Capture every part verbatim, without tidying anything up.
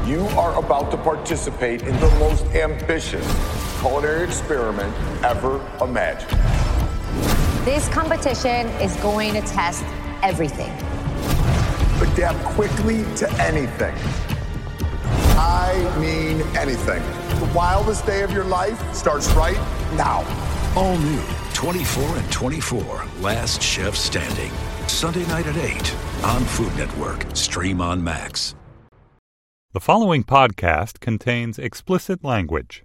You are about to participate in the most ambitious culinary experiment ever imagined. This competition is going to test everything. Adapt quickly to anything. I mean anything. The wildest day of your life starts right now. All new twenty-four and twenty-four, Last Chef Standing. Sunday night at eight on Food Network. Stream on Max. The following podcast contains explicit language.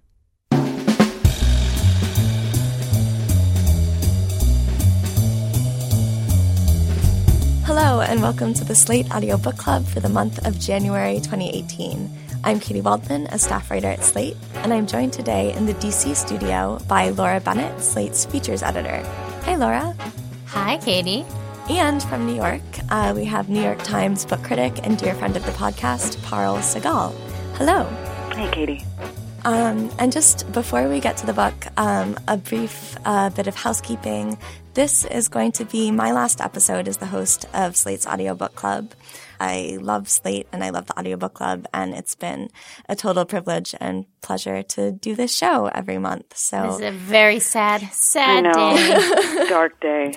Hello, and welcome to the Slate Audiobook Club for the month of January twenty eighteen. I'm Katie Waldman, a staff writer at Slate, and I'm joined today in the D C studio by Laura Bennett, Slate's features editor. Hi, Laura. Hi, Katie. And from New York, uh, we have New York Times book critic and dear friend of the podcast, Parul Sehgal. Hello. Hey, Katie. Um, and just before we get to the book, um, a brief uh, bit of housekeeping. This is going to be my last episode as the host of Slate's Audiobook Club. I love Slate and I love the Audiobook Club, and it's been a total privilege and pleasure to do this show every month. So it's a very sad, sad I know. day. Dark day.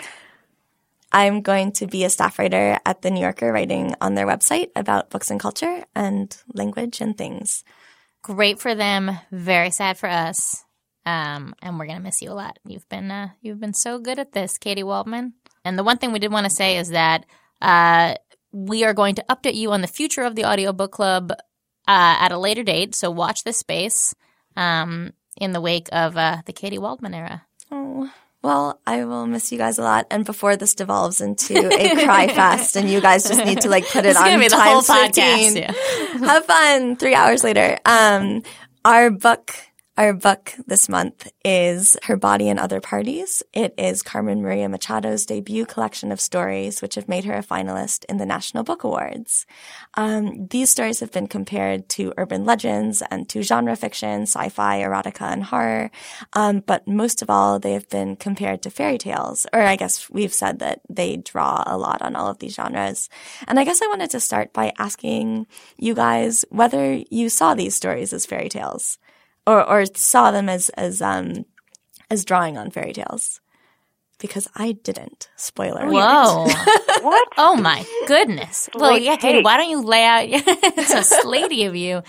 I'm going to be a staff writer at The New Yorker, writing on their website about books and culture and language and things. Great for them, very sad for us, um, and we're gonna miss you a lot. You've been uh, you've been so good at this, Katie Waldman. And the one thing we did want to say is that uh, we are going to update you on the future of the Audiobook Club uh, at a later date. So watch this space um, in the wake of uh, the Katie Waldman era. Oh. Well, I will miss you guys a lot, and before this devolves into a cry fest, and you guys just need to like put it it's on gonna be the times whole fifteen. podcast, yeah. Have fun. Three hours later, um, our book, our book this month is Her Body and Other Parties. It is Carmen Maria Machado's debut collection of stories, which have made her a finalist in the National Book Awards. Um, these stories have been compared to urban legends and to genre fiction, sci-fi, erotica, and horror. Um, but most of all, they have been compared to fairy tales. Or I guess we've said that they draw a lot on all of these genres. And I guess I wanted to start by asking you guys whether you saw these stories as fairy tales or, or saw them as, as, um, as drawing on fairy tales. Because I didn't. Spoiler. Whoa. What? Oh, my goodness. Well, Slate yeah, Katie, take. why don't you lay out – it's so slatey of you.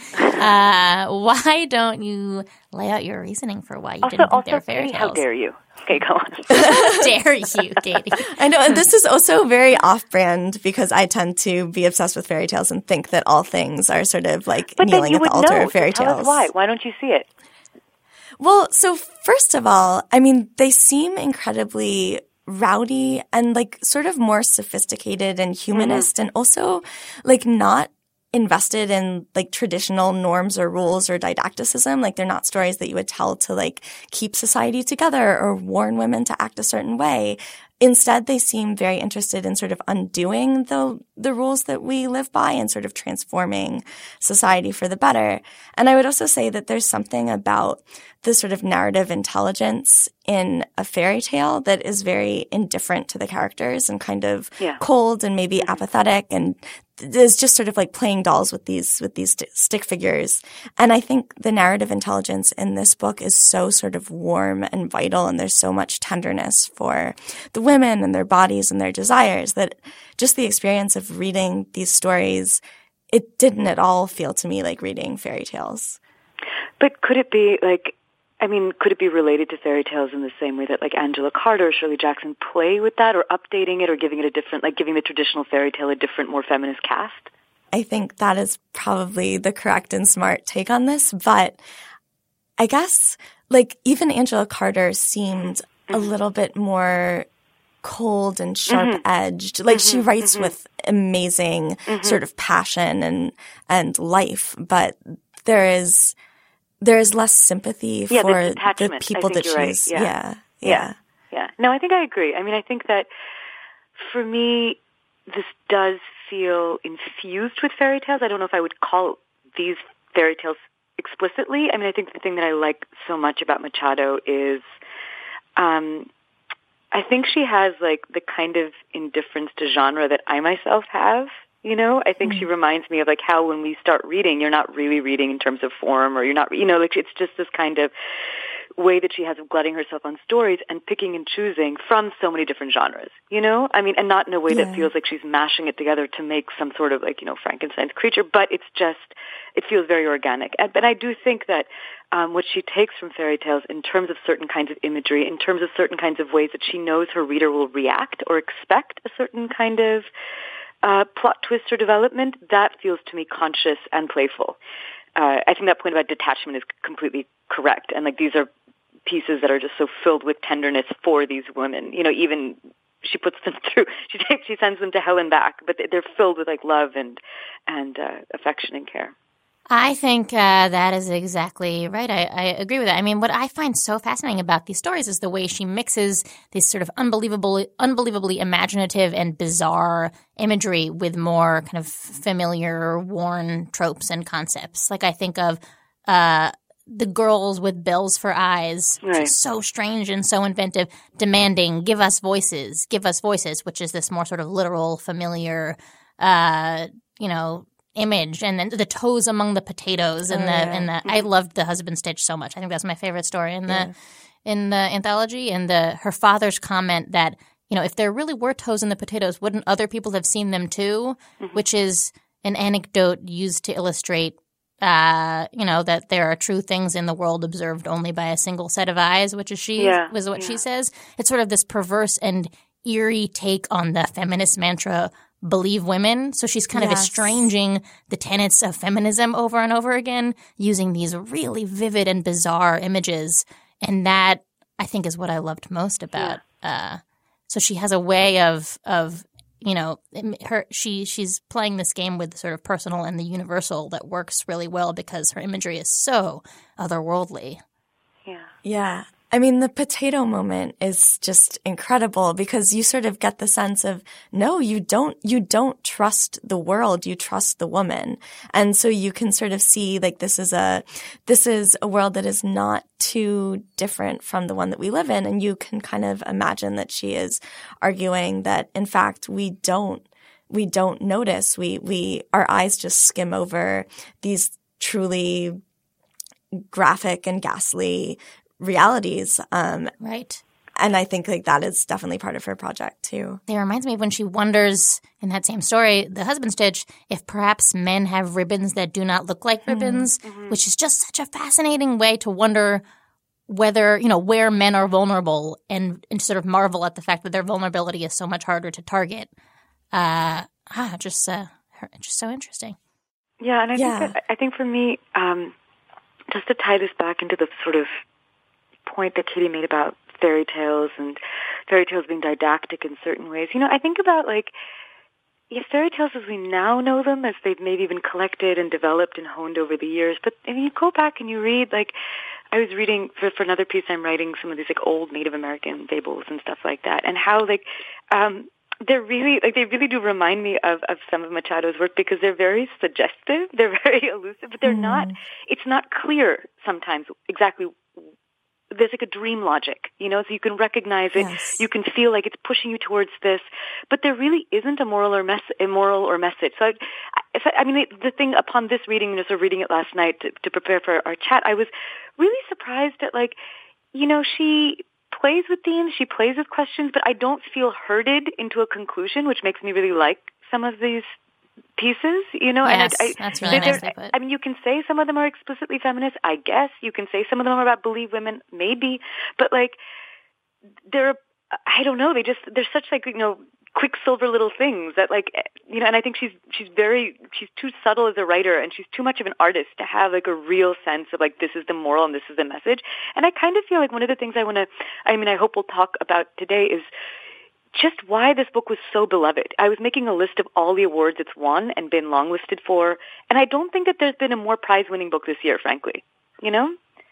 Uh, why don't you lay out your reasoning for why you Also, didn't think also, they were fairy Katie, tales? how dare you? Okay, go on. How dare you, Katie? I know, and this is also very off-brand because I tend to be obsessed with fairy tales and think that all things are sort of like But then kneeling you at the would altar know. of fairy So tell tales. us why. Why don't you see it? Well, so first of all, I mean, they seem incredibly rowdy and like sort of more sophisticated and humanist, mm-hmm. and also like not invested in like traditional norms or rules or didacticism. Like they're not stories that you would tell to like keep society together or warn women to act a certain way. Instead, they seem very interested in sort of undoing the the rules that we live by and sort of transforming society for the better. And I would also say that there's something about the sort of narrative intelligence in a fairy tale that is very indifferent to the characters and kind of yeah. cold and maybe apathetic, and is just sort of like playing dolls with these with these st- stick figures. And I think the narrative intelligence in this book is so sort of warm and vital, and there's so much tenderness for the women and their bodies and their desires that just the experience of reading these stories, it didn't at all feel to me like reading fairy tales. But could it be like, I mean, could it be related to fairy tales in the same way that like Angela Carter or Shirley Jackson play with that, or updating it, or giving it a different, like giving the traditional fairy tale a different, more feminist cast? I think that is probably the correct and smart take on this, but I guess like even Angela Carter seemed mm-hmm. a little bit more cold and sharp-edged. Mm-hmm. Like mm-hmm. she writes mm-hmm. with amazing mm-hmm. sort of passion and and life, but there is there is less sympathy yeah, for the people that she's right. yeah. Yeah, yeah. Yeah. Yeah. No, I think I agree. I mean, I think that for me, this does feel infused with fairy tales. I don't know if I would call these fairy tales explicitly. I mean, I think the thing that I like so much about Machado is um, I think she has like the kind of indifference to genre that I myself have. You know, I think mm. she reminds me of like how when we start reading, you're not really reading in terms of form, or you're not, you know, like it's just this kind of way that she has of glutting herself on stories and picking and choosing from so many different genres, you know? I mean, and not in a way yeah. that feels like she's mashing it together to make some sort of like, you know, Frankenstein's creature, but it's just, it feels very organic. And, but I do think that um, what she takes from fairy tales in terms of certain kinds of imagery, in terms of certain kinds of ways that she knows her reader will react or expect a certain kind of uh, plot twist or development, that feels to me conscious and playful. Uh, I think that point about detachment is completely correct. And like these are pieces that are just so filled with tenderness for these women. You know, even she puts them through, she takes, she sends them to hell and back, but they're filled with like love and, and, uh, affection and care. I think uh, that is exactly right. I, I agree with that. I mean, what I find so fascinating about these stories is the way she mixes this sort of unbelievably, unbelievably imaginative and bizarre imagery with more kind of familiar, worn tropes and concepts. Like I think of uh, the girls with bells for eyes, which right. is so strange and so inventive, demanding, give us voices, give us voices, which is this more sort of literal, familiar, uh, you know, image, and then the toes among the potatoes, and oh, the yeah. and the I loved the husband stitch so much. I think that's my favorite story in the yeah. in the anthology. And the her father's comment that, you know, if there really were toes in the potatoes, wouldn't other people have seen them too? Mm-hmm. Which is an anecdote used to illustrate, uh, you know, that there are true things in the world observed only by a single set of eyes, which is she yeah. was what yeah. she says. It's sort of this perverse and eerie take on the feminist mantra, believe women. So she's kind yes. of estranging the tenets of feminism over and over again, using these really vivid and bizarre images. And that, I think, is what I loved most about. Yeah. Uh, so she has a way of, of you know, her she she's playing this game with the sort of personal and the universal that works really well because her imagery is so otherworldly. Yeah. Yeah. I mean, the potato moment is just incredible because you sort of get the sense of, no, you don't, you don't trust the world, you trust the woman. And so you can sort of see like this is a, this is a world that is not too different from the one that we live in. And you can kind of imagine that she is arguing that, in fact, we don't, we don't notice. We, we, our eyes just skim over these truly graphic and ghastly realities. Um, right. And I think like that is definitely part of her project too. It reminds me of when she wonders in that same story, The Husband Stitch, if perhaps men have ribbons that do not look like ribbons, mm-hmm. which is just such a fascinating way to wonder whether, you know, where men are vulnerable and, and sort of marvel at the fact that their vulnerability is so much harder to target. Uh, ah, just, uh, just so interesting. Yeah. And I yeah. think that, I think for me, um, just to tie this back into the sort of point that Katie made about fairy tales and fairy tales being didactic in certain ways. You know, I think about like, yeah, fairy tales as we now know them, as they've maybe been collected and developed and honed over the years. But if you go back and you read, like, I was reading for, for another piece I'm writing some of these like old Native American fables and stuff like that, and how like, um, they're really, like, they really do remind me of, of some of Machado's work because they're very suggestive, they're very elusive, but they're mm. not, it's not clear sometimes exactly. There's like a dream logic, you know, so you can recognize it. Yes. You can feel like it's pushing you towards this, but there really isn't a moral or mes- a moral or message. So, I, I mean, the, the thing upon this reading, and just reading it last night to, to prepare for our chat, I was really surprised at, like, you know, she plays with themes, she plays with questions, but I don't feel herded into a conclusion, which makes me really like some of these pieces, you know. Yes, and I, I, that's really nicely put. I mean, you can say some of them are explicitly feminist, I guess. You can say some of them are about believe women, maybe. But, like, they're, I don't know, they just, they're such, like, you know, quicksilver little things that, like, you know, and I think she's, she's very, she's too subtle as a writer, and she's too much of an artist to have, like, a real sense of, like, this is the moral and this is the message. And I kind of feel like one of the things I want to, I mean, I hope we'll talk about today is just why this book was so beloved. I was making a list of all the awards it's won and been longlisted for, and I don't think that there's been a more prize-winning book this year, frankly. You know?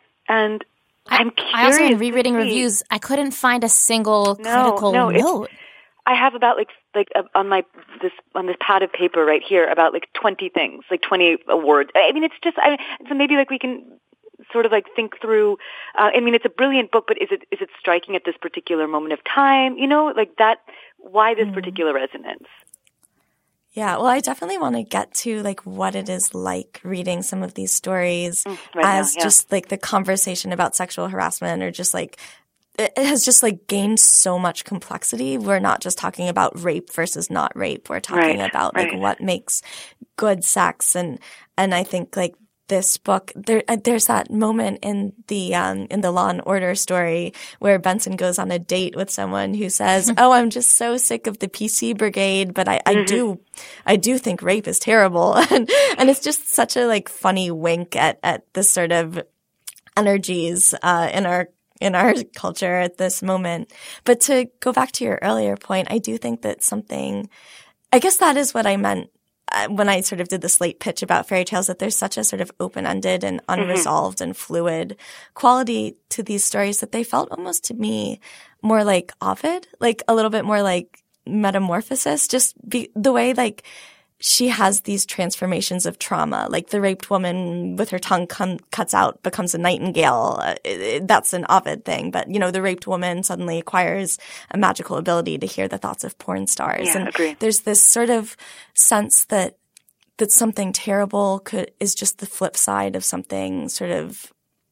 And I, I'm curious. I also, in rereading reviews, I couldn't find a single no, critical no, note. I have about like like uh, on my this on this pad of paper right here about like twenty things, like twenty awards. I mean, it's just I so maybe like we can sort of like think through, uh, I mean, it's a brilliant book, but is it is it striking at this particular moment of time? You know, like that, why this mm. particular resonance? Yeah, well, I definitely want to get to like what it is like reading some of these stories Mm, right as now, yeah. just like the conversation about sexual harassment or just like it has just like gained so much complexity. We're not just talking about rape versus not rape. We're talking Right, about like right. what makes good sex, and and I think like this book, there there's that moment in the um in the Law and Order story where Benson goes on a date with someone who says, "Oh, I'm just so sick of the P C brigade, but I, I Mm-hmm. do I do think rape is terrible," and and it's just such a like funny wink at at the sort of energies uh, in our in our culture at this moment. But to go back to your earlier point, I do think that something, I guess that is what I meant uh, when I sort of did the slate pitch about fairy tales, that there's such a sort of open-ended and unresolved and fluid quality to these stories that they felt almost to me more like Ovid, like a little bit more like Metamorphosis, just be, the way like she has these transformations of trauma, like the raped woman with her tongue com- cuts out becomes a nightingale. Uh, it, it, that's an Ovid thing. But, you know, the raped woman suddenly acquires a magical ability to hear the thoughts of porn stars. Yeah, and agree. there's this sort of sense that that something terrible could is just the flip side of something sort of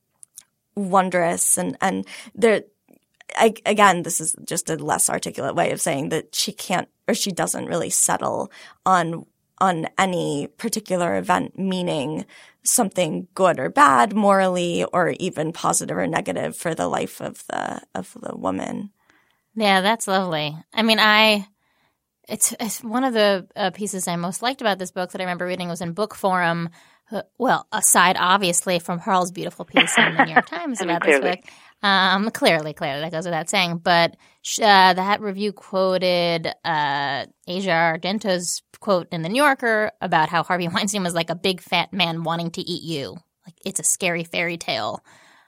wondrous. And, and there I, again, this is just a less articulate way of saying that she can't or she doesn't really settle on on any particular event meaning something good or bad morally or even positive or negative for the life of the of the woman. Yeah, that's lovely. I mean, I it's, it's one of the uh, pieces I most liked about this book that I remember reading was in Book Forum. Uh, well, aside obviously from Pearl's beautiful piece in the New York Times I mean, about this clearly. book. Um, clearly, clearly, that goes without saying. But uh, that review quoted uh, Asia Argento's quote in The New Yorker about how Harvey Weinstein was like a big fat man wanting to eat you. Like, it's a scary fairy tale.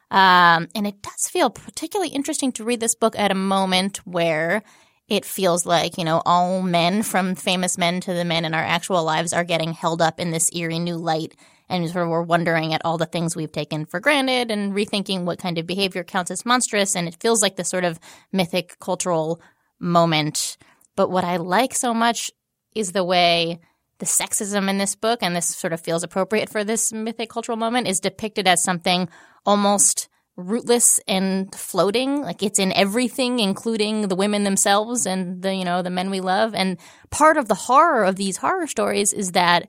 Um, and it does feel particularly interesting to read this book at a moment where it feels like, you know, all men, from famous men to the men in our actual lives, are getting held up in this eerie new light. And sort of we're wondering at all the things we've taken for granted and rethinking what kind of behavior counts as monstrous. And it feels like this sort of mythic cultural moment. But what I like so much is the way the sexism in this book, and this sort of feels appropriate for this mythic cultural moment, is depicted as something almost rootless and floating. Like it's in everything, including the women themselves and the, you know, the men we love. And part of the horror of these horror stories is that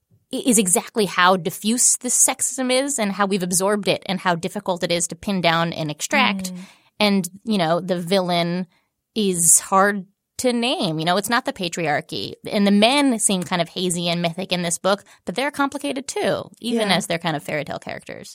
is exactly how diffuse this sexism is and how we've absorbed it and how difficult it is to pin down and extract. Mm. And, you know, the villain is hard to name. You know, it's not the patriarchy. And the men seem kind of hazy and mythic in this book, but they're complicated too, even yeah. as they're kind of fairy tale characters.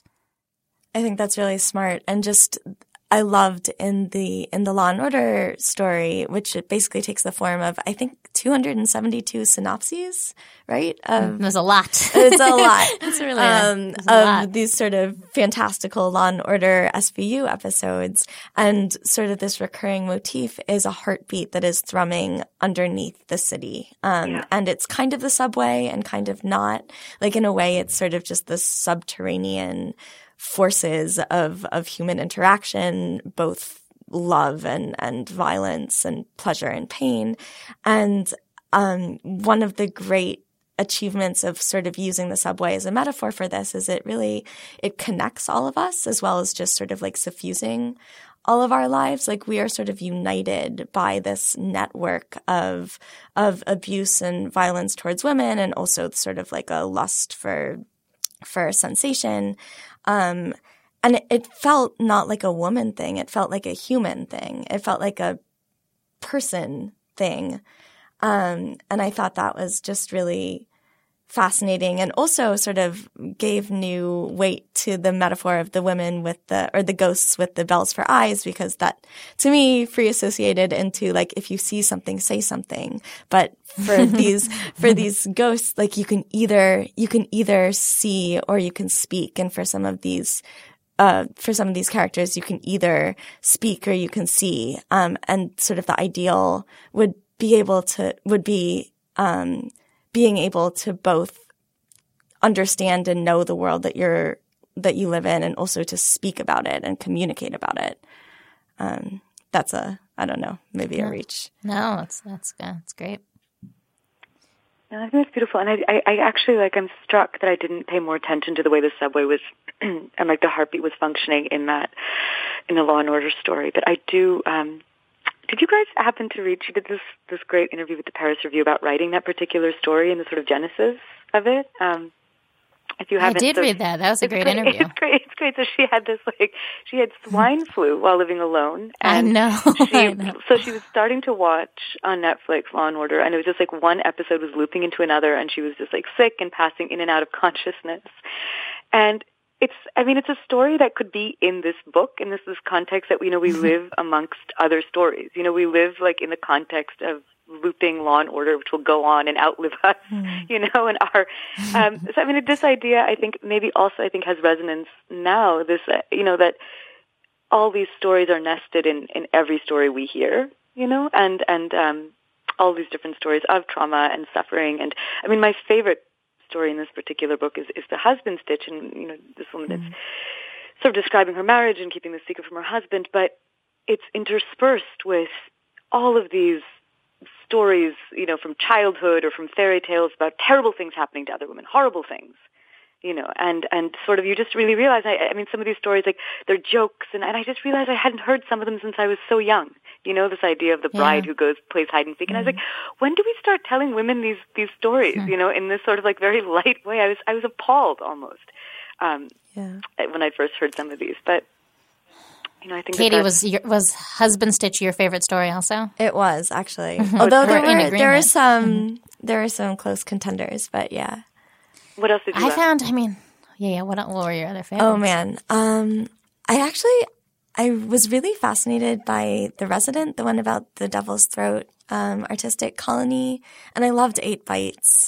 I think that's really smart. And just I loved in the in the Law and Order story, which it basically takes the form of, I think, two hundred seventy-two synopses, right? Of, There's a lot. It's a lot. It's really um, a, a of lot. These sort of fantastical Law and Order S V U episodes. And sort of this recurring motif is a heartbeat that is thrumming underneath the city. Um, yeah. And it's kind of the subway and kind of not. Like in a way, it's sort of just this subterranean forces of, of human interaction, both love and, and violence and pleasure and pain. And um, one of the great achievements of sort of using the subway as a metaphor for this is it really, it connects all of us as well as just sort of like suffusing all of our lives. Like we are sort of united by this network of, of abuse and violence towards women, and also sort of like a lust for, for sensation. Um, and it, it felt not like a woman thing. It felt like a human thing. It felt like a person thing. Um, and I thought that was just really fascinating, and also sort of gave new weight to the metaphor of the women with the, or the ghosts with the bells for eyes, because that, to me, free associated into like, if you see something, say something. But for these, for these ghosts, like you can either, you can either see or you can speak. And for some of these, uh, for some of these characters, you can either speak or you can see. Um, and sort of the ideal would be able to, would be, um, being able to both understand and know the world that you're that you live in, and also to speak about it and communicate about it. Um, that's a I don't know, maybe a reach. No, that's that's uh, that's great. No, I think that's beautiful, and I, I, I actually like. I'm struck that I didn't pay more attention to the way the subway was and like the heartbeat was functioning in that in the Law and Order story. But I do. Um, did you guys happen to read? She did this this great interview with the Paris Review about writing that particular story and the sort of genesis of it. Um, If you haven't, I did so read that. That was a great, great interview. It's great. It's great. So she had this like she had swine flu while living alone. And I know. She, I know. So she was starting to watch on Netflix Law and Order, and it was just like one episode was looping into another, and she was just like sick and passing in and out of consciousness. And it's, I mean, it's a story that could be in this book, in this, this context that, you know, we live amongst other stories. You know, we live like in the context of looping Law and Order, which will go on and outlive us, mm. you know, and our, um, so I mean, this idea, I think, maybe also, I think, has resonance now, this, uh, you know, that all these stories are nested in, in every story we hear, you know, and, and, um, all these different stories of trauma and suffering. And, I mean, my favorite story in this particular book is, is the husband stitch, and, you know, this woman mm. that's sort of describing her marriage and keeping the secret from her husband, but it's interspersed with all of these stories, you know, from childhood or from fairy tales about terrible things happening to other women, horrible things, you know, and, and sort of you just really realize, I, I mean, some of these stories, like, they're jokes, and, and I just realized I hadn't heard some of them since I was so young, you know, this idea of the bride yeah. who goes, plays hide and seek, and mm-hmm. I was like, when do we start telling women these, these stories, mm-hmm. you know, in this sort of, like, very light way? I was, I was appalled almost um, yeah. when I first heard some of these, but you know, I think Katie, that was your, was Husband Stitch your favorite story also? It was, actually. Although there were there were some mm-hmm. there were some close contenders, but yeah. What else did you I like? found, I mean, yeah, yeah, what, what were your other favorites? Oh, man. Um, I actually, I was really fascinated by The Resident, the one about the Devil's Throat um, artistic colony, and I loved Eight Bites.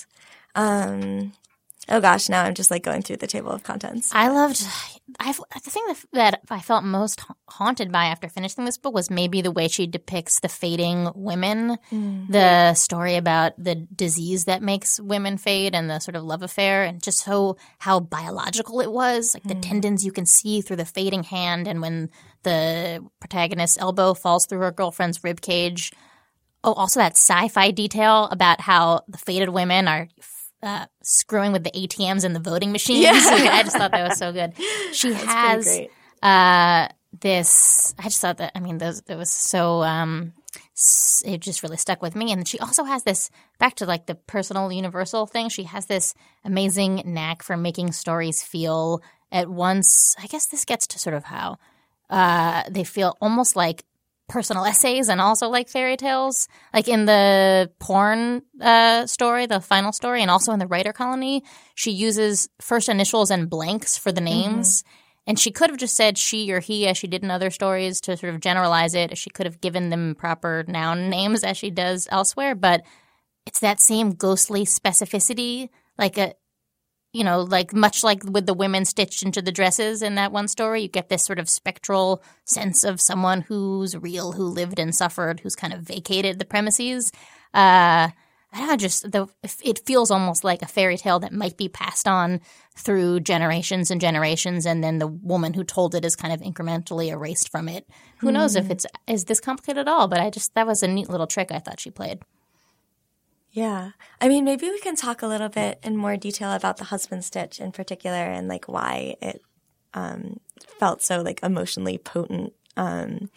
Um, oh, gosh, now I'm just, like, going through the table of contents. I loved I've, the thing that, that I felt most haunted by after finishing this book was maybe the way she depicts the fading women, mm. the story about the disease that makes women fade and the sort of love affair, and just so how biological it was, like mm. the tendons you can see through the fading hand, and when the protagonist's elbow falls through her girlfriend's rib cage. Oh, also that sci-fi detail about how the faded women are Uh, screwing with the A T Ms and the voting machines. Yeah. I just thought that was so good. She That's has uh, this – I just thought that – I mean, those, it was so um, – it just really stuck with me. And she also has this – back to like the personal universal thing, she has this amazing knack for making stories feel at once – I guess this gets to sort of how uh, they feel almost like personal essays and also like fairy tales. Like in the porn uh, story, the final story, and also in the writer colony, she uses first initials and blanks for the names. Mm-hmm. And she could have just said she or he, as she did in other stories, to sort of generalize it. She could have given them proper noun names as she does elsewhere. But it's that same ghostly specificity, like a you know, like much like with the women stitched into the dresses in that one story, you get this sort of spectral sense of someone who's real, who lived and suffered, who's kind of vacated the premises. Uh, I don't know, just the, it feels almost like a fairy tale that might be passed on through generations and generations, and then the woman who told it is kind of incrementally erased from it. Who mm. knows if it's is this complicated at all? But I just that was a neat little trick I thought she played. Yeah. I mean, maybe we can talk a little bit in more detail about the husband stitch in particular, and like why it um, felt so like emotionally potent. Um,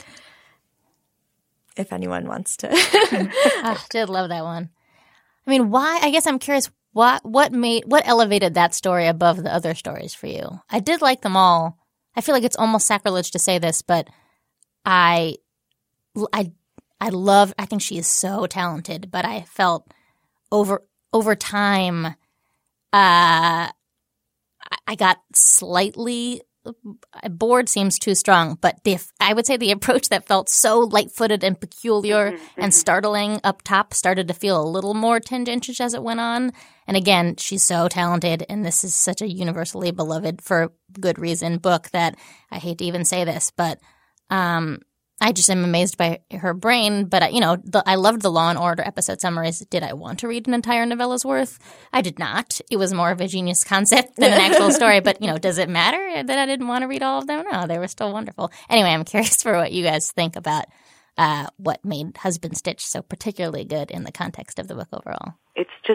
if anyone wants to. I did love that one. I mean, why? I guess I'm curious what what made what elevated that story above the other stories for you? I did like them all. I feel like it's almost sacrilege to say this, but I I I love I think she is so talented, but I felt over over time uh I got slightly bored seems too strong, but the I would say the approach that felt so light-footed and peculiar mm-hmm. and startling up top started to feel a little more tendentious as it went on. And again, she's so talented, and this is such a universally beloved, for good reason, book that I hate to even say this, but um, I just am amazed by her brain. But, you know, the, I loved the Law and Order episode summaries. Did I want to read an entire novella's worth? I did not. It was more of a genius concept than an actual story. But, you know, does it matter that I didn't want to read all of them? No, they were still wonderful. Anyway, I'm curious for what you guys think about uh, what made Husband Stitch so particularly good in the context of the book overall. It's just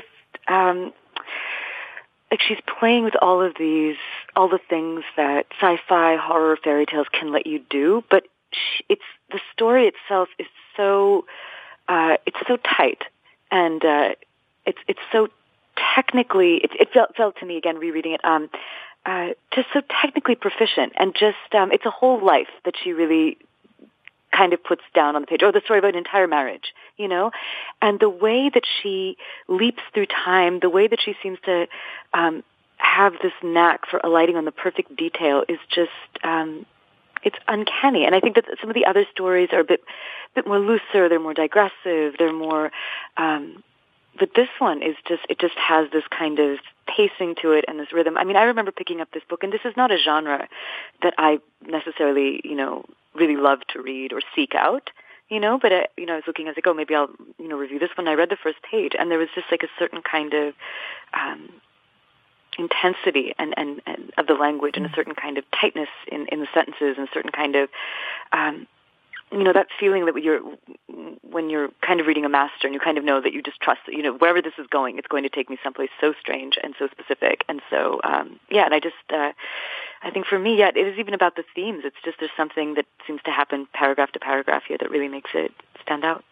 um, like she's playing with all of these, all the things that sci-fi horror fairy tales can let you do, but she, it's the story itself is so uh, it's so tight, and uh, it's it's so technically it, it felt felt to me again rereading it um, uh, just so technically proficient, and just um, it's a whole life that she really kind of puts down on the page, or the story about an entire marriage, you know, and the way that she leaps through time, the way that she seems to um, have this knack for alighting on the perfect detail is just, um, it's uncanny. And I think that some of the other stories are a bit, bit more looser, they're more digressive, they're more, um, but this one is just, it just has this kind of pacing to it and this rhythm. I mean, I remember picking up this book, and this is not a genre that I necessarily, you know, really love to read or seek out, you know, but, I, you know, I was looking, I was like, oh, maybe I'll, you know, review this one. I read the first page, and there was just like a certain kind of um, intensity and, and, and of the language, and a certain kind of tightness in, in the sentences, and a certain kind of, um, you know, that feeling that you're, when you're kind of reading a master and you kind of know that you just trust that, you know, wherever this is going, it's going to take me someplace so strange and so specific. And so, um, yeah, and I just, uh, I think for me, yeah, it is even about the themes. It's just there's something that seems to happen paragraph to paragraph here that really makes it stand out.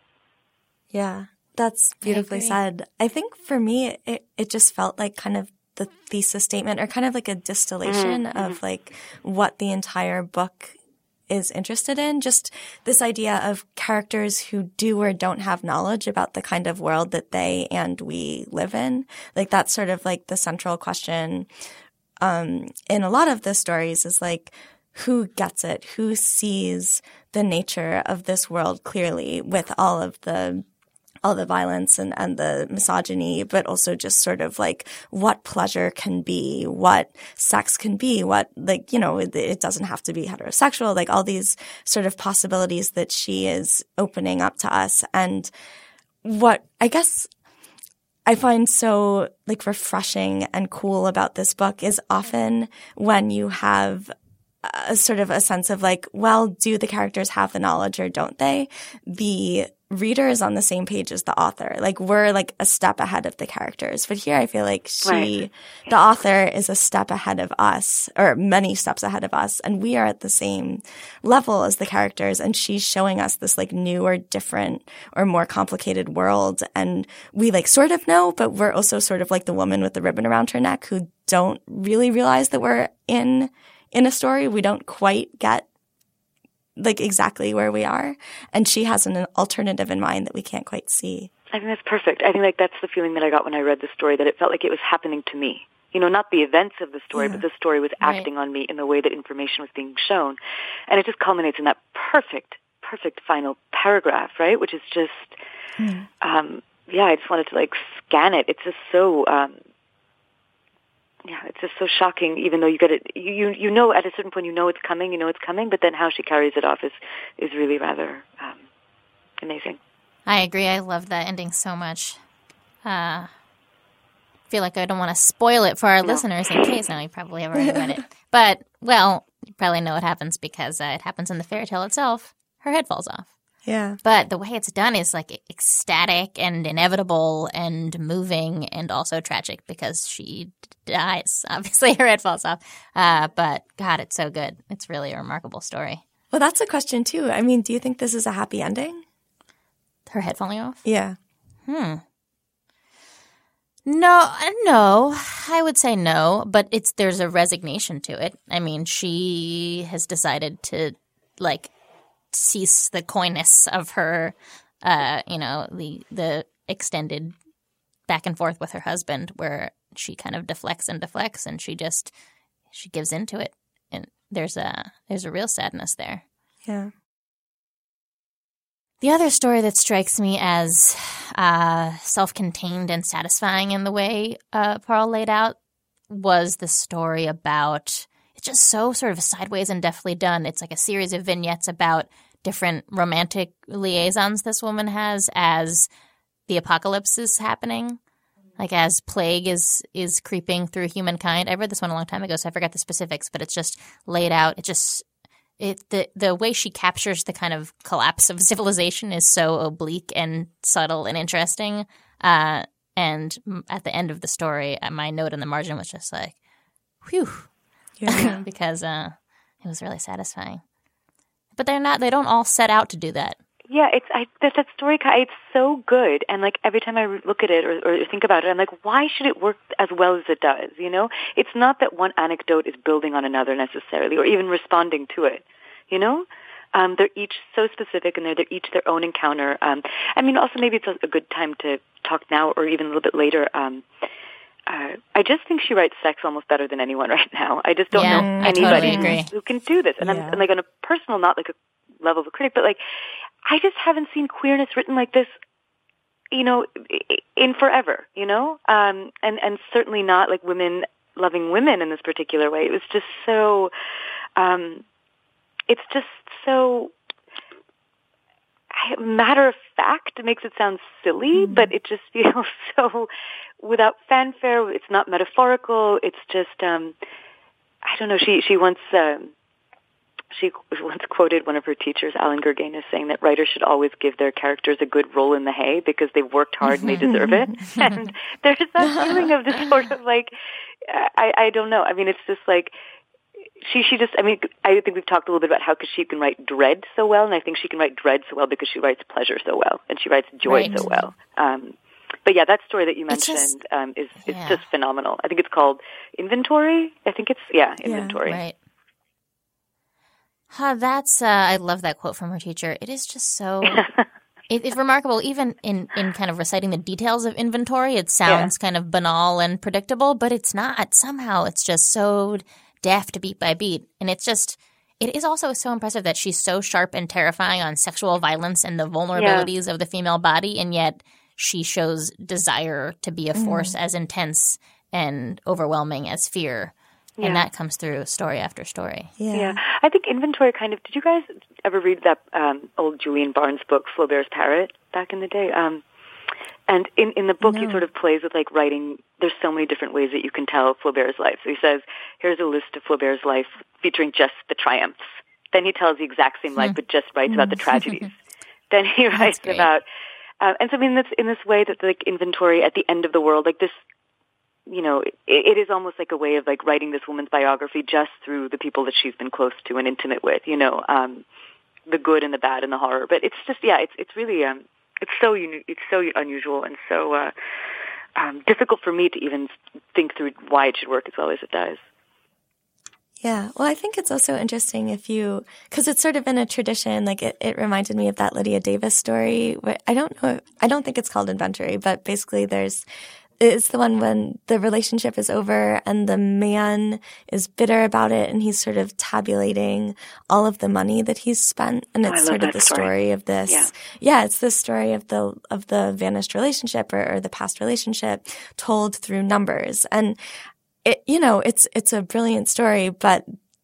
Yeah, that's beautifully I said. I think for me, it, it just felt like kind of the thesis statement, or kind of like a distillation mm-hmm. of like what the entire book is interested in. Just this idea of characters who do or don't have knowledge about the kind of world that they and we live in. Like that's sort of like the central question um, in a lot of the stories is like, who gets it? Who sees the nature of this world clearly with all of the all the violence and, and the misogyny, but also just sort of like what pleasure can be, what sex can be, what like, you know, it, it doesn't have to be heterosexual, like all these sort of possibilities that she is opening up to us. And what I guess I find so like refreshing and cool about this book is often when you have a sort of a sense of like, well, do the characters have the knowledge or don't they? The reader is on the same page as the author. Like we're like a step ahead of the characters. But here I feel like she, right. the author is a step ahead of us, or many steps ahead of us. And we are at the same level as the characters. And she's showing us this like new or different or more complicated world. And we like sort of know, but we're also sort of like the woman with the ribbon around her neck who don't really realize that we're in in a story. We don't quite get like exactly where we are. And she has an alternative in mind that we can't quite see. I think that's perfect. I think like that's the feeling that I got when I read the story, that it felt like it was happening to me. You know, not the events of the story, yeah. but the story was acting right. on me in the way that information was being shown. And it just culminates in that perfect, perfect final paragraph, right? Which is just, mm. um, yeah, I just wanted to like scan it. It's just so, um, yeah, it's just so shocking, even though you get it, you you know at a certain point you know it's coming, you know it's coming, but then how she carries it off is, is really rather um, amazing. I agree. I love that ending so much. Uh, I feel like I don't want to spoil it for our no. listeners in case, now you probably have already read it. But, well, you probably know what happens because uh, it happens in the fairy tale itself. Her head falls off. Yeah. But the way it's done is like ecstatic and inevitable and moving and also tragic because she dies. Obviously, her head falls off. Uh, but God, it's so good. It's really a remarkable story. Well, that's a question too. I mean, do you think this is a happy ending? Her head falling off? Yeah. Hmm. No, no. I would say no, but it's there's a resignation to it. I mean, she has decided to like cease the coyness of her, uh, you know, the the extended back and forth with her husband, where she kind of deflects and deflects, and she just she gives into it, and there's a there's a real sadness there. Yeah. The other story that strikes me as uh, self-contained and satisfying in the way uh, Pearl laid out was the story about. It's just so sort of sideways and deftly done. It's like a series of vignettes about different romantic liaisons this woman has as the apocalypse is happening, like as plague is is creeping through humankind. I read this one a long time ago, so I forgot the specifics, but it's just laid out. It just it the the way she captures the kind of collapse of civilization is so oblique and subtle and interesting. Uh, And at the end of the story, my note in the margin was just like, whew, Yeah. because uh, it was really satisfying. But they're not, they don't all set out to do that. Yeah, it's I, that, that story, it's so good. And, like, every time I look at it or, or think about it, I'm like, why should it work as well as it does, you know? It's not that one anecdote is building on another necessarily or even responding to it, you know? Um, they're each so specific and they're, they're each their own encounter. Um, I mean, also maybe it's a, a good time to talk now or even a little bit later. Um, uh, I just think she writes sex almost better than anyone right now. I just don't Yeah, know I totally anybody agree. who can do this. And Yeah. I'm and, like on a personal, not like a level of a critic, but like I just haven't seen queerness written like this, you know, in forever, you know, um, and and certainly not like women loving women in this particular way. It was just so, um, it's just so matter of fact. It makes it sound silly, mm-hmm. but it just feels so without fanfare. It's not metaphorical. It's just, um, I don't know. She she once. Um, She once quoted one of her teachers, Alan Gurganis, saying that writers should always give their characters a good roll in the hay because they've worked hard and they deserve it. And there's that feeling of this sort of like, I, I don't know. I mean, it's just like, she, she just, I mean, I think we've talked a little bit about how cause she can write dread so well, and I think she can write dread so well because she writes pleasure so well, and she writes joy right. so well. Um, but yeah, that story that you mentioned just, um, is, is yeah. just phenomenal. I think it's called Inventory. I think it's, yeah, Inventory. Yeah, right. Huh, that's, uh, I love that quote from her teacher. It is just so, it, it's remarkable. Even in, in kind of reciting the details of Inventory, it sounds yeah. kind of banal and predictable, but it's not. Somehow it's just so deft beat by beat. And it's just, it is also so impressive that she's so sharp and terrifying on sexual violence and the vulnerabilities yeah. of the female body, and yet she shows desire to be a force mm. as intense and overwhelming as fear. Yeah. And that comes through story after story. Yeah. yeah. I think Inventory kind of – did you guys ever read that um, old Julian Barnes book, Flaubert's Parrot, back in the day? Um, and in, in the book, no. he sort of plays with, like, writing – there's so many different ways that you can tell Flaubert's life. So he says, here's a list of Flaubert's life featuring just the triumphs. Then he tells the exact same life, but just writes about the tragedies. Then he writes about uh, – and so, I mean, that's in this way that, like, Inventory at the end of the world, like this – you know, it, it is almost like a way of like writing this woman's biography just through the people that she's been close to and intimate with, you know, um, the good and the bad and the horror. But it's just, yeah, it's it's really, um, it's so uni- it's so unusual and so uh, um, difficult for me to even think through why it should work as well as it does. Yeah. Well, I think it's also interesting if you, because it's sort of in a tradition, like it, it reminded me of that Lydia Davis story. Where I don't know, I don't think it's called Inventory, but basically there's, it's the one when the relationship is over and the man is bitter about it and he's sort of tabulating all of the money that he's spent. And it's oh, sort of the story. story of this. Yeah. yeah, it's the story of the of the vanished relationship or, or the past relationship told through numbers. And it, you know, it's it's a brilliant story, but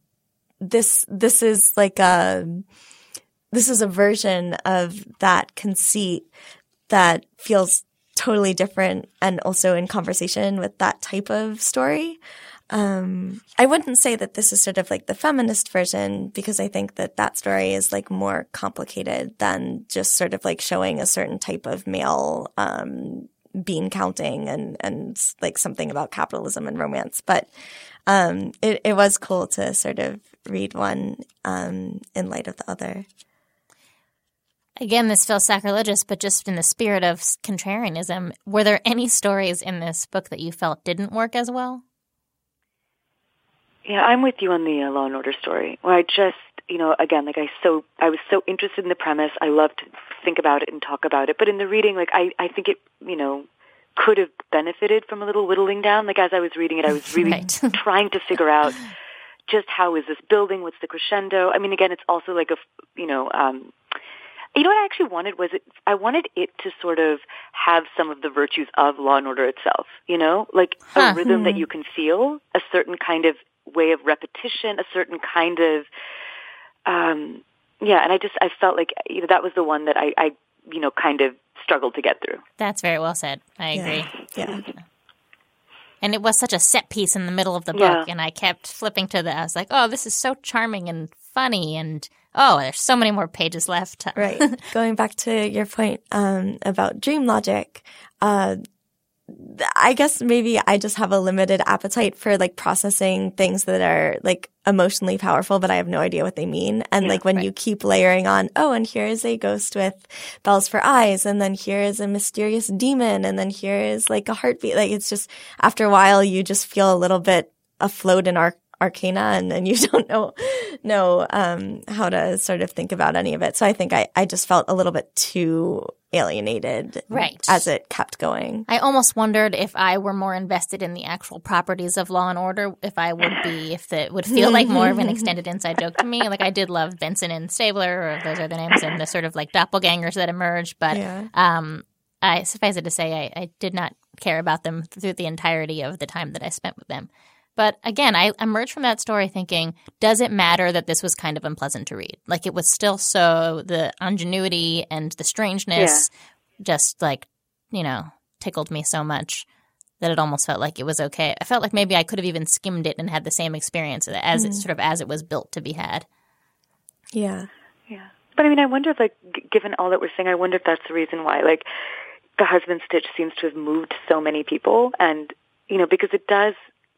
this this is like a this is a version of that conceit that feels totally different and also in conversation with that type of story. Um, I wouldn't say that this is sort of like the feminist version because I think that that story is like more complicated than just sort of like showing a certain type of male um, bean counting and, and like something about capitalism and romance. But um, it, it was cool to sort of read one um, in light of the other. Again, this feels sacrilegious, but just in the spirit of contrarianism, were there any stories in this book that you felt didn't work as well? Yeah, I'm with you on the uh, Law and Order story, where I just, you know, again, like I so I was so interested in the premise. I loved to think about it and talk about it. But in the reading, like I, I think it, you know, could have benefited from a little whittling down. Like as I was reading it, I was really right. trying to figure out just how is this building? What's the crescendo? I mean, again, it's also like a, you know, um, you know what I actually wanted was it, I wanted it to sort of have some of the virtues of Law and Order itself, you know, like huh. a rhythm that you can feel, a certain kind of way of repetition, a certain kind of, um, yeah. And I just, I felt like, you know, that was the one that I, I, you know, kind of struggled to get through. That's very well said. I yeah. agree. Yeah. And it was such a set piece in the middle of the book, yeah. and I kept flipping to the, I was like, oh, this is so charming and funny, and oh, there's so many more pages left. Right. Going back to your point um, about dream logic, uh, I guess maybe I just have a limited appetite for like processing things that are like emotionally powerful, but I have no idea what they mean. And Yeah, like when right. you keep layering on, oh, and here is a ghost with bells for eyes, and then here is a mysterious demon, and then here is like a heartbeat. Like it's just after a while, you just feel a little bit afloat in our arcana, and then you don't know know um, how to sort of think about any of it. So I think I, I just felt a little bit too alienated Right. as it kept going. I almost wondered if I were more invested in the actual properties of Law and Order, if I would be, if it would feel like more of an extended inside joke to me. Like I did love Benson and Stabler, or those are the names, and the sort of like doppelgangers that emerged. But Yeah. um, I suffice it to say, I, I did not care about them through the entirety of the time that I spent with them. But again, I emerged from that story thinking, does it matter that this was kind of unpleasant to read? Like it was still so, the ingenuity and the strangeness just like, you know, tickled me so much that it almost felt like it was okay. I felt like maybe I could have even skimmed it and had the same experience as it sort of as it was built to be had. Yeah. Yeah. But I mean, I wonder if, like, g- given all that we're saying, I wonder if that's the reason why, like, The Husband Stitch seems to have moved so many people. And, you know, because it does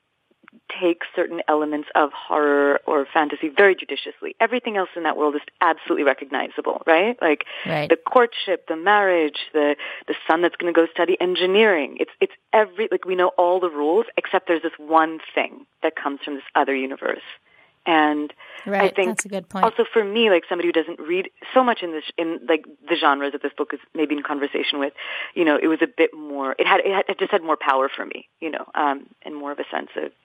take certain elements of horror or fantasy very judiciously. Everything else in that world is absolutely recognizable, right? Like Right. the courtship, the marriage, the the son that's going to go study engineering. It's it's every like we know all the rules except there's this one thing that comes from this other universe. And Right. I think That's a good point. also for me, like somebody who doesn't read so much in this, in like the genres that this book is maybe in conversation with, you know, it was a bit more. It had it, had, it just had more power for me, you know, um, and more of a sense of,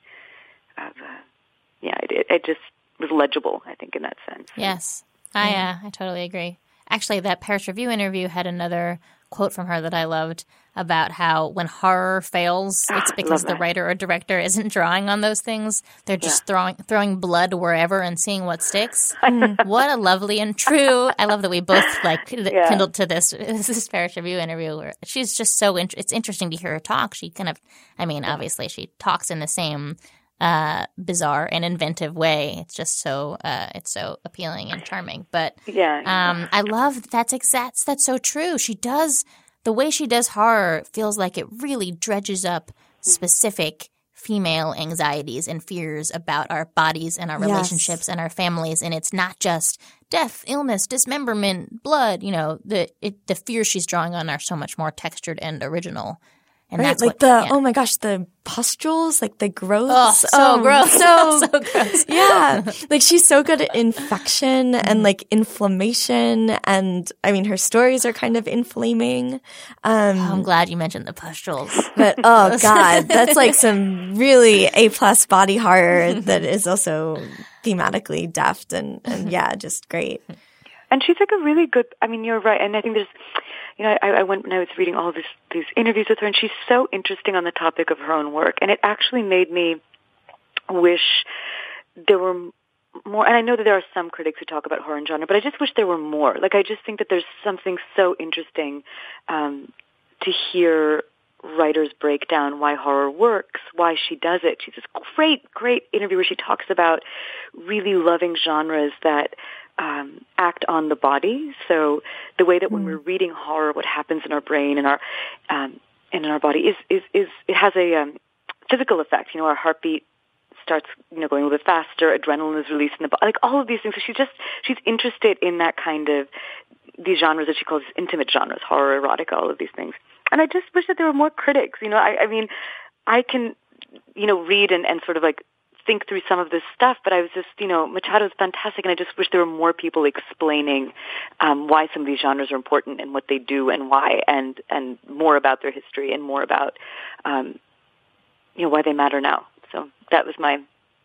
of uh, yeah, it, it, it just was legible, I think, in that sense. Yes, I uh, I totally agree. Actually, that Paris Review interview had another quote from her that I loved about how when horror fails, it's because love the that. writer or director isn't drawing on those things. They're just Yeah. throwing throwing blood wherever and seeing what sticks. What a lovely and true. I love that we both like Yeah. kindled to this this Paris Review interview. Where she's just so int- it's interesting to hear her talk. She kind of, I mean, obviously she talks in the same uh, bizarre and inventive way. It's just so uh, it's so appealing and charming. But Yeah. um, I love that's exact. That's so true. She does the way she does horror feels like it really dredges up specific female anxieties and fears about our bodies and our Yes. relationships and our families. And it's not just death, illness, dismemberment, blood. You know, the it, the fears she's drawing on are so much more textured and original. And Right, that's like what, the yeah. oh my gosh, the pustules, like the growths. Oh, so Oh, gross. So, So gross. yeah, like she's so good at infection and like inflammation, and I mean her stories are kind of inflaming. Um, Oh, I'm glad you mentioned the pustules. but oh god, that's like some really A plus body horror that is also thematically deft and and yeah, just great. And she's like a really good, I mean, you're right. And I think there's, you know, I, I went when I was reading all this, these interviews with her, and she's so interesting on the topic of her own work. And it actually made me wish there were more, and I know that there are some critics who talk about horror and genre, but I just wish there were more. Like, I just think that there's something so interesting um, to hear writers break down why horror works, why she does it. She's this great, great interview where she talks about really loving genres that um, act on the body. So the way that when we're reading horror, what happens in our brain and our um, and in our body is is is it has a um, physical effect. You know, our heartbeat starts, you know, going a little bit faster. Adrenaline is released in the body. Like all of these things. So she's just she's interested in that kind of these genres that she calls intimate genres, horror, erotica, all of these things. And I just wish that there were more critics. You know, I, I mean, I can, you know, read and, and sort of like think through some of this stuff, but I was just, you know, Machado's fantastic, and I just wish there were more people explaining um, why some of these genres are important and what they do and why, and and more about their history and more about, um, you know, why they matter now. So that was my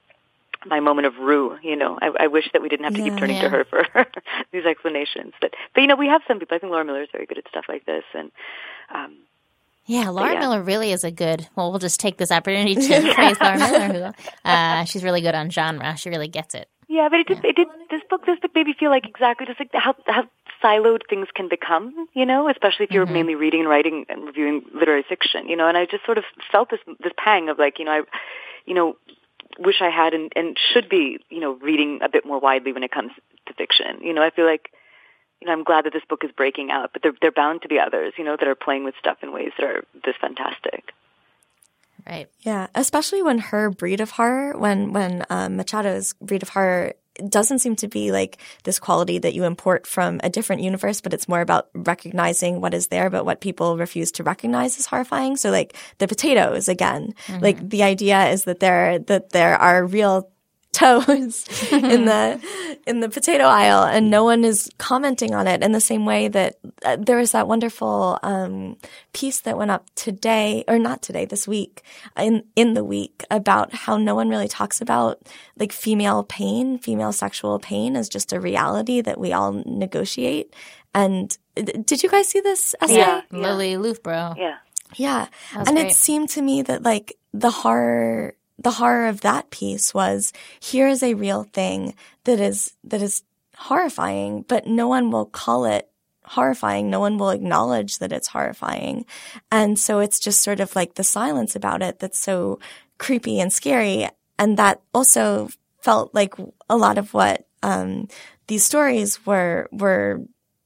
my moment of rue. You know, I, I wish that we didn't have to Yeah, keep turning yeah. to her for these explanations. But but you know, we have some people. I think Laura Miller is very good at stuff like this, and. Um, Yeah, Laura yeah. Miller really is a good. Well, we'll just take this opportunity to praise Laura Miller. Who, uh, she's really good on genre. She really gets it. Yeah, but it just it did this book this book made me feel like exactly just like how how siloed things can become, you know, especially if you're Mm-hmm. mainly reading and writing and reviewing literary fiction, you know, and I just sort of felt this this pang of like, you know, I you know, wish I had and, and should be, you know, reading a bit more widely when it comes to fiction. You know, I feel like you know, I'm glad that this book is breaking out, but there, there are bound to be others, you know, that are playing with stuff in ways that are this fantastic. Right. Yeah, especially when her breed of horror, when when um, Machado's breed of horror doesn't seem to be like this quality that you import from a different universe, but it's more about recognizing what is there, but what people refuse to recognize is horrifying. So like the potatoes again, mm-hmm. like the idea is that there that there are real toes in the in the potato aisle, and no one is commenting on it in the same way that uh, there was that wonderful um, piece that went up today, or not today, this week, in in the week, about how no one really talks about like female pain, female sexual pain as just a reality that we all negotiate. And did you guys see this essay? Yeah, yeah. Lily Loughborough. Yeah, yeah, and great. It seemed to me that like the horror. The horror of that piece was, here is a real thing that is that is horrifying, but no one will call it horrifying. No one will acknowledge that it's horrifying. And so it's just sort of like the silence about it that's so creepy and scary. And that also felt like a lot of what um, these stories were were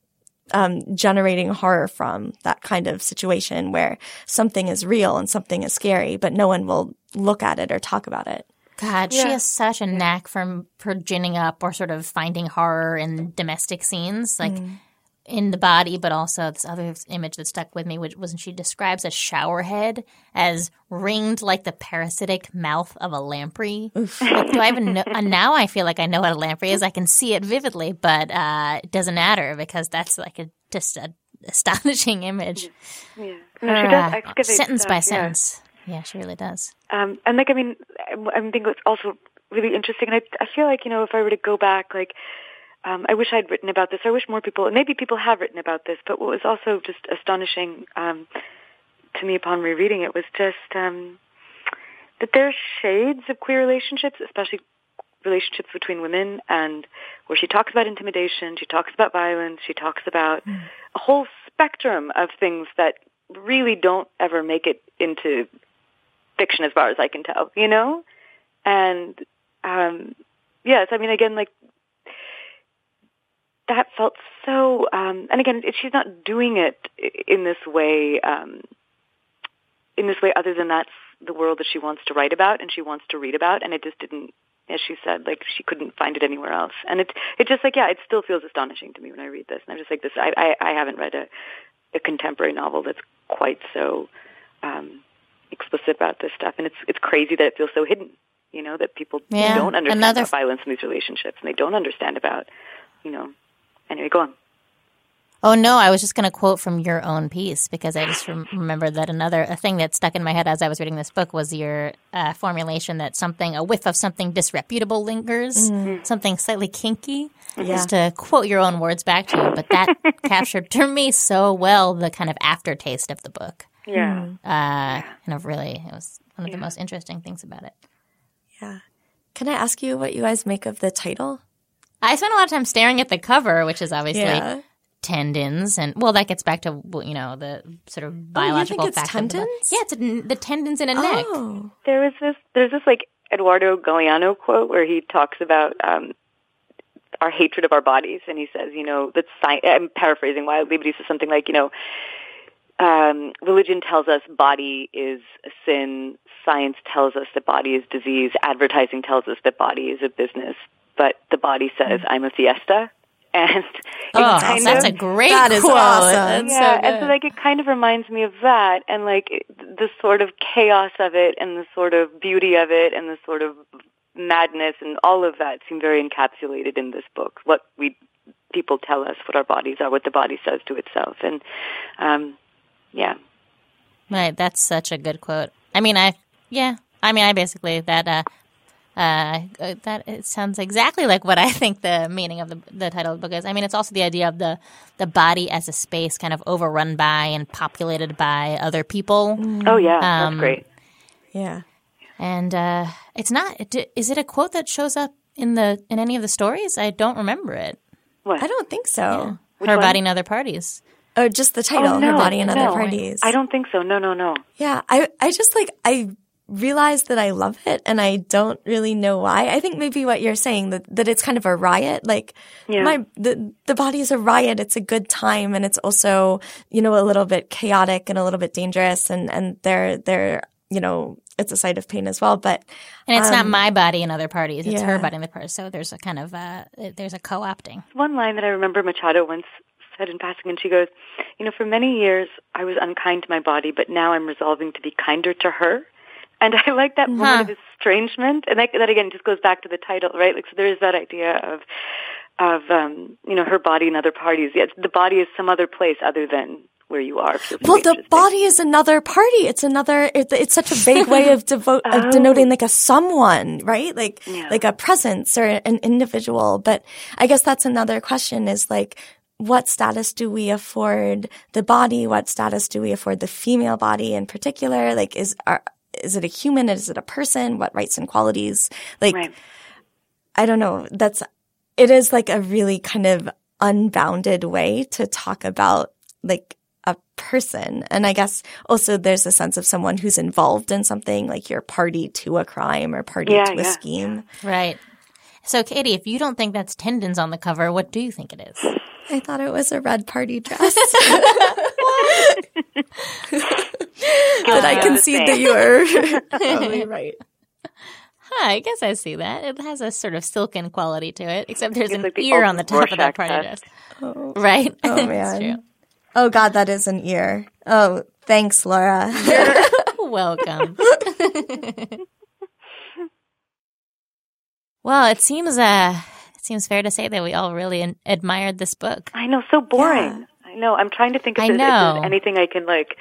Um, generating horror from, that kind of situation where something is real and something is scary, but no one will look at it or talk about it. God, yeah. she has such a knack for, for ginning up or sort of finding horror in domestic scenes, like mm. in the body, but also this other image that stuck with me, which was she describes a shower head as ringed like the parasitic mouth of a lamprey. Like, do I even know? Uh, now I feel like I know what a lamprey is. I can see it vividly, but uh, it doesn't matter because that's like a just an astonishing image. Yeah, no, she does excavate sentence stuff, by yeah. sentence. Yeah, she really does. Um, and like, I mean, I think what's also really interesting, and I, I feel like, you know, if I were to go back, like, um, I wish I'd written about this. I wish more people, and maybe people have written about this, but what was also just astonishing um, to me upon rereading it was just um, that there are shades of queer relationships, especially relationships between women, and where she talks about intimidation, she talks about violence, she talks about mm. a whole spectrum of things that really don't ever make it into fiction as far as I can tell, you know? And, um, yes, I mean, again, like, that felt so, um, and again, she's not doing it in this way, um, in this way other than that's the world that she wants to write about and she wants to read about, and it just didn't, as she said, like, she couldn't find it anywhere else. And it, it just, like, yeah, it still feels astonishing to me when I read this. And I'm just like, this, I, I, I haven't read a, a contemporary novel that's quite so, um, explicit about this stuff. And it's, it's crazy that it feels so hidden, you know, that people yeah, don't understand another... about violence in these relationships, and they don't understand about, you know, anyway, go on. Oh, no, I was just going to quote from your own piece because I just rem- remember that another a thing that stuck in my head as I was reading this book was your uh, formulation that something, a whiff of something disreputable lingers, mm-hmm. something slightly kinky. Yeah. Just to quote your own words back to you, but that captured to me so well the kind of aftertaste of the book. Yeah. Uh, kind of really, it was one of yeah. the most interesting things about it. Yeah. Can I ask you what you guys make of the title? I spent a lot of time staring at the cover, which is obviously yeah. tendons, and well, that gets back to, you know, the sort of biological oh, you think it's fact of the tendons? book. Yeah, it's a, the tendons in a oh. neck. There was this, there's this like Eduardo Galeano quote where he talks about um, our hatred of our bodies, and he says, you know, that sci- I'm paraphrasing wildly, but he says something like, you know, um, religion tells us body is a sin, science tells us that body is disease, advertising tells us that body is a business, but the body says, I'm a fiesta. And oh, kind that's of, a great that is quote. Awesome. That's yeah, so and so like it kind of reminds me of that, and like the sort of chaos of it, and the sort of beauty of it, and the sort of madness, and all of that seem very encapsulated in this book. What we people tell us, what our bodies are, what the body says to itself, and um, yeah, right. That's such a good quote. I mean, I yeah, I mean, I basically that. Uh, Uh, that it sounds exactly like what I think the meaning of the the title of the book is. I mean, it's also the idea of the the body as a space kind of overrun by and populated by other people. Oh yeah, um, that's great. Yeah, and uh, it's not. It, is it a quote that shows up in the in any of the stories? I don't remember it. What? I don't think so. Yeah. Her one? Body and Other Parties. Oh, just the title, oh, no, Her Body and no, Other Parties. I don't think so. No, no, no. Yeah, I I just like I. realized that I love it and I don't really know why. I think maybe what you're saying, that, that it's kind of a riot. Like Yeah. my the, the body is a riot. It's a good time, and it's also, you know, a little bit chaotic and a little bit dangerous, and, and they're they're you know, it's a site of pain as well. But And it's not um, my body in other parties. It's yeah. her body in the parties. So there's a kind of uh, there's a co-opting. One line that I remember Machado once said in passing, and she goes, you know, for many years I was unkind to my body, but now I'm resolving to be kinder to her. And I like that moment Huh. of estrangement. And that, that, again, just goes back to the title, right? Like, so there is that idea of, of um, you know, her body and other parties. Yes, the body is some other place other than where you are. Feels well, really the interesting. body is another party. It's another. It, it's such a vague way of, devo- Oh. of denoting like a someone, right? Like Yeah. like a presence or an individual. But I guess that's another question: is like, what status do we afford the body? What status do we afford the female body in particular? Like, is are, is it a human? Is it a person? What rights and qualities? Like, Right. I don't know. That's it is like a really kind of unbounded way to talk about like a person. And I guess also there's a sense of someone who's involved in something, like you're party to a crime or party Yeah, to a yeah, scheme. Right. So, Katie, if you don't think that's tendons on the cover, what do you think it is? I thought it was a red party dress. But I Uh, concede that you are probably right. Huh, I guess I see that. It has a sort of silken quality to it, except there's It's an like the ear on the ultimate top of that Rorschach party dress. test. Oh, Right? oh It's man. true. Oh God, that is an ear. Oh, thanks, Laura. Welcome. Well, it seems uh, it seems fair to say that we all really an- admired this book. I know, so boring. Yeah. I know. I'm trying to think if I there's, if know. there's anything I can, like,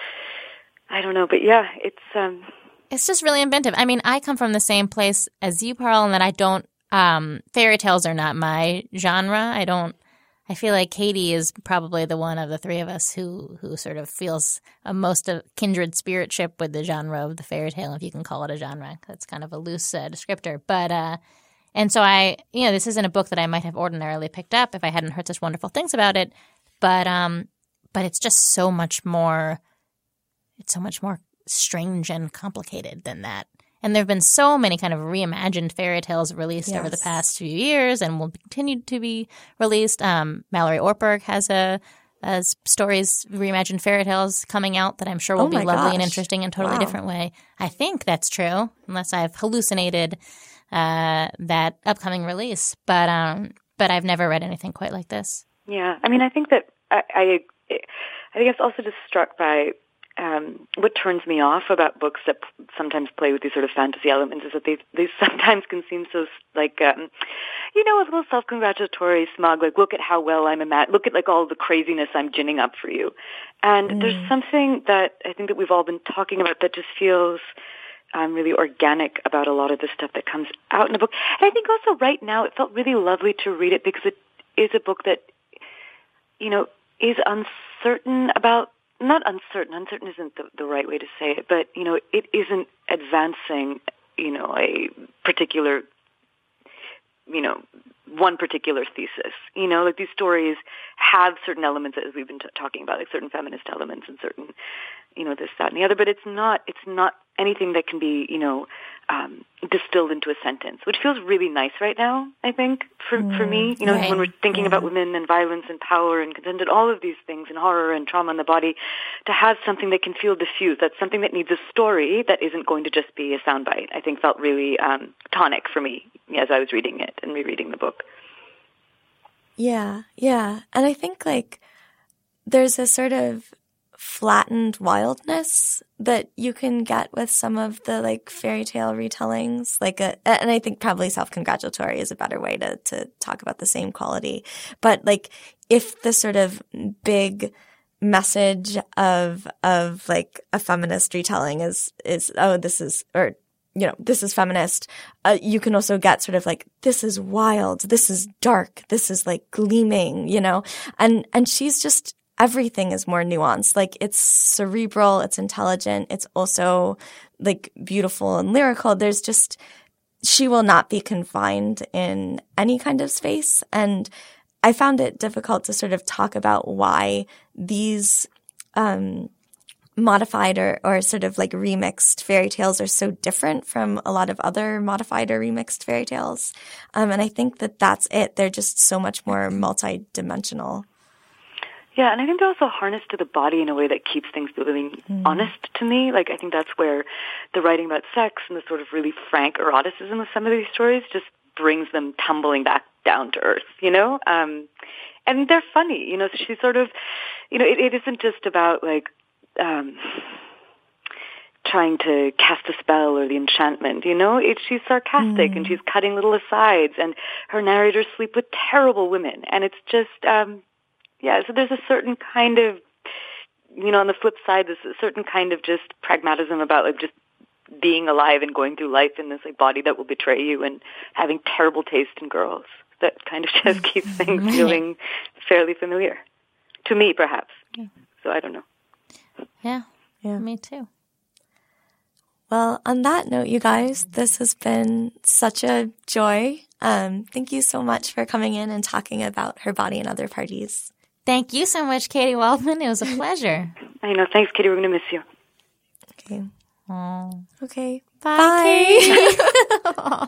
I don't know. But yeah, it's, um, It's just really inventive. I mean, I come from the same place as you, Pearl, and that I don't um, – fairy tales are not my genre. I don't – I feel like Katie is probably the one of the three of us who, who sort of feels a most of kindred spiritship with the genre of the fairy tale, if you can call it a genre. That's kind of a loose uh, descriptor. But uh, – and so I – you know, this isn't a book that I might have ordinarily picked up if I hadn't heard such wonderful things about it. But um, but it's just so much more – it's so much more strange and complicated than that. And there have been so many kind of reimagined fairy tales released Yes. over the past few years and will continue to be released. Um, Mallory Ortberg has a, a stories, reimagined fairy tales coming out that I'm sure will Oh be my lovely and gosh. interesting in a totally Wow. different way. I think that's true, unless I've hallucinated uh, that upcoming release. But um, but I've never read anything quite like this. yeah. I mean, I think that I, I, I think I'm also just struck by Um, what turns me off about books that p- sometimes play with these sort of fantasy elements is that they they sometimes can seem so like um, you know, a little self-congratulatory, smug. Like, look at how well I'm ima- look at like all the craziness I'm ginning up for you. And Mm. there's something that I think that we've all been talking about that just feels um, really organic about a lot of the stuff that comes out in the book. And I think also right now it felt really lovely to read it because it is a book that, you know, is uncertain about. Not uncertain. Uncertain isn't the, the right way to say it, but, you know, it isn't advancing, you know, a particular, you know, one particular thesis. You know, like these stories have certain elements, as we've been t- talking about, like certain feminist elements and certain, you know, this, that, and the other, but it's not, it's not anything that can be, you know, um, distilled into a sentence, which feels really nice right now, I think, for, for me. You know, Right. when we're thinking about women and violence and power and consent and all of these things and horror and trauma in the body, to have something that can feel diffused, that's something that needs a story that isn't going to just be a soundbite, I think felt really um, tonic for me as I was reading it and rereading the book. Yeah, yeah. And I think like there's a sort of flattened wildness that you can get with some of the like fairy tale retellings. Like a, and I think probably self-congratulatory is a better way to, to talk about the same quality. But like if the sort of big message of, of like a feminist retelling is, is, oh, this is, or you know, this is feminist, uh, you can also get sort of like, this is wild, this is dark, this is like gleaming, you know, and, and she's just, everything is more nuanced. Like it's cerebral, it's intelligent, it's also like beautiful and lyrical. There's just, she will not be confined in any kind of space. And I found it difficult to sort of talk about why these, um, modified or, or sort of like remixed fairy tales are so different from a lot of other modified or remixed fairy tales. Um, and I think that that's it. They're just so much more multi-dimensional. Yeah, and I think they're also harnessed to the body in a way that keeps things feeling mm. honest to me. Like, I think that's where the writing about sex and the sort of really frank eroticism of some of these stories just brings them tumbling back down to earth, you know? Um, and they're funny, you know, so she's sort of, you know, it, it isn't just about, like, um, trying to cast a spell or the enchantment, you know? It, she's sarcastic mm. and she's cutting little asides, and her narrators sleep with terrible women. And it's just, um, yeah, so there's a certain kind of, you know, on the flip side, there's a certain kind of just pragmatism about, like, just being alive and going through life in this, like, body that will betray you and having terrible taste in girls. That kind of just keeps things feeling fairly familiar. To me, perhaps. Yeah. So I don't know. Yeah, yeah, me too. Well, on that note, you guys, this has been such a joy. Um, thank you so much for coming in and talking about Her Body and Other Parties. Thank you so much, Katie Waldman. It was a pleasure. I know. Thanks, Katie. We're going to miss you. Okay. Oh. Okay. Bye, Bye.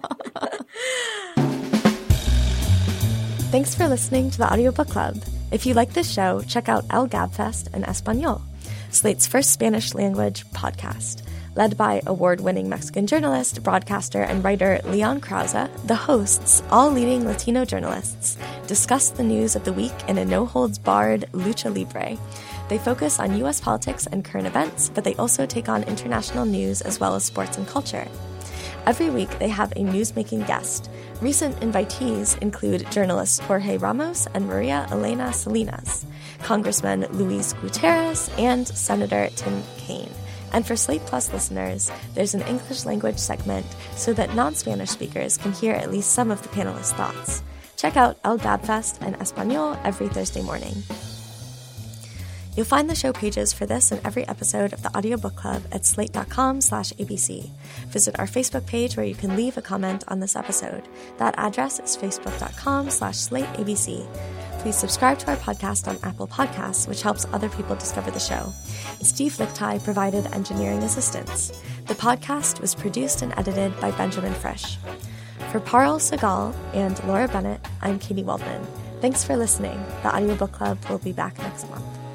Thanks for listening to the Audiobook Club. If you like this show, check out El Gabfest en Español, Slate's first Spanish language podcast. Led by award-winning Mexican journalist, broadcaster, and writer Leon Krause, the hosts, all leading Latino journalists, discuss the news of the week in a no-holds-barred lucha libre. They focus on U S politics and current events, but they also take on international news as well as sports and culture. Every week, they have a news-making guest. Recent invitees include journalists Jorge Ramos and Maria Elena Salinas, Congressman Luis Gutierrez, and Senator Tim Kaine. And for Slate Plus listeners, there's an English language segment so that non-Spanish speakers can hear at least some of the panelists' thoughts. Check out El Gabfest en Español every Thursday morning. You'll find the show pages for this and every episode of the Audiobook Club at slate.com slash ABC. Visit our Facebook page where you can leave a comment on this episode. That address is facebook.com slash slateabc. Please subscribe to our podcast on Apple Podcasts, which helps other people discover the show. Steve Lichtai provided engineering assistance. The podcast was produced and edited by Benjamin Frisch. For Parul Segal and Laura Bennett, I'm Katie Waldman. Thanks for listening. The Audiobook Club will be back next month.